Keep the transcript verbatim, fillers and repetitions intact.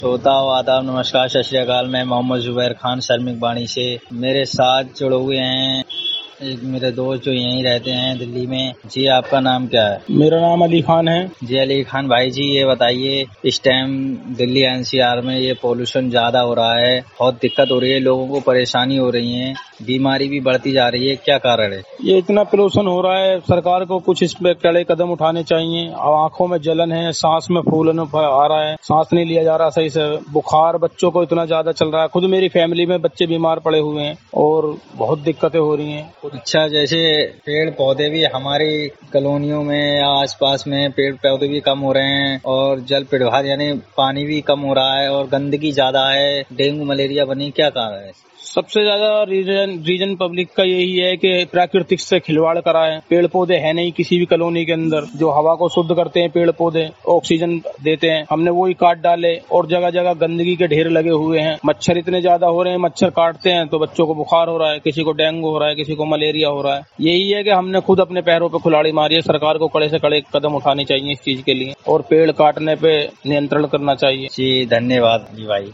श्रोता आदाब नमस्कार सत श्री अकाल। मैं मोहम्मद जुबैर खान शर्मिक बाणी से। मेरे साथ जुड़े हुए हैं एक मेरे दोस्त जो यहीं रहते हैं दिल्ली में। जी आपका नाम क्या है? मेरा नाम अली खान है। जी अली खान भाई जी, ये बताइए इस टाइम दिल्ली एनसीआर में ये पोल्यूशन ज्यादा हो रहा है, बहुत दिक्कत हो रही है, लोगों को परेशानी हो रही है, बीमारी भी बढ़ती जा रही है, क्या कारण है? ये इतना पोल्यूशन हो रहा है, सरकार को कुछ इस पे कड़े कदम उठाने चाहिए। आंखों में जलन है, सांस में फूलन आ रहा है, सांस नहीं लिया जा रहा सही से, बुखार बच्चों को इतना ज्यादा चल रहा है। खुद मेरी फैमिली में बच्चे बीमार पड़े हुए हैं और बहुत दिक्कतें हो रही हैं। अच्छा, जैसे पेड़ पौधे भी हमारी कॉलोनियों में या आसपास में पेड़ पौधे भी कम हो रहे हैं और जल प्रवाह यानी पानी भी कम हो रहा है और गंदगी ज्यादा है, डेंगू मलेरिया बनी, क्या कारण है? सबसे ज्यादा रीजन रीजन पब्लिक का यही है कि प्राकृतिक से खिलवाड़ करा है। पेड़ पौधे है नहीं किसी भी कॉलोनी के अंदर जो हवा को शुद्ध करते हैं, पेड़ पौधे ऑक्सीजन देते हैं, हमने वही काट डाले और जगह जगह गंदगी के ढेर लगे हुए हैं। मच्छर इतने ज्यादा हो रहे हैं, मच्छर काटते हैं तो बच्चों को बुखार हो रहा है, किसी को डेंगू हो रहा है, किसी को मलेरिया हो रहा है। यही है कि हमने खुद अपने पैरों पर कुल्हाड़ी मारी है। सरकार को कड़े से कड़े कदम उठाने चाहिए इस चीज के लिए और पेड़ काटने पे नियंत्रण करना चाहिए। जी धन्यवाद जी भाई।